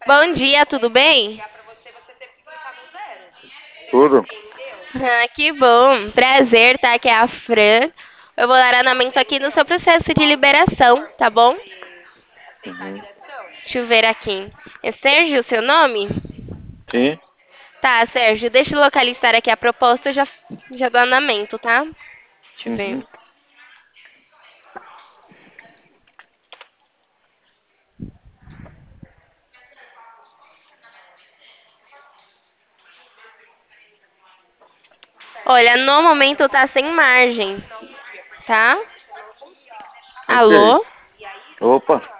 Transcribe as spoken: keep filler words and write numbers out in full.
Bom dia, tudo bem? Tudo? Ah, que bom. Prazer, tá? Aqui é a Fran. Eu vou dar andamento aqui no seu processo de liberação, tá bom? Uhum. Deixa eu ver aqui. É Sérgio o seu nome? Sim? Tá, Sérgio, deixa eu localizar aqui a proposta, eu já, já dou andamento, tá? Deixa eu ver. Uhum. Olha, no momento tá sem margem, tá? Ok. Alô? Opa.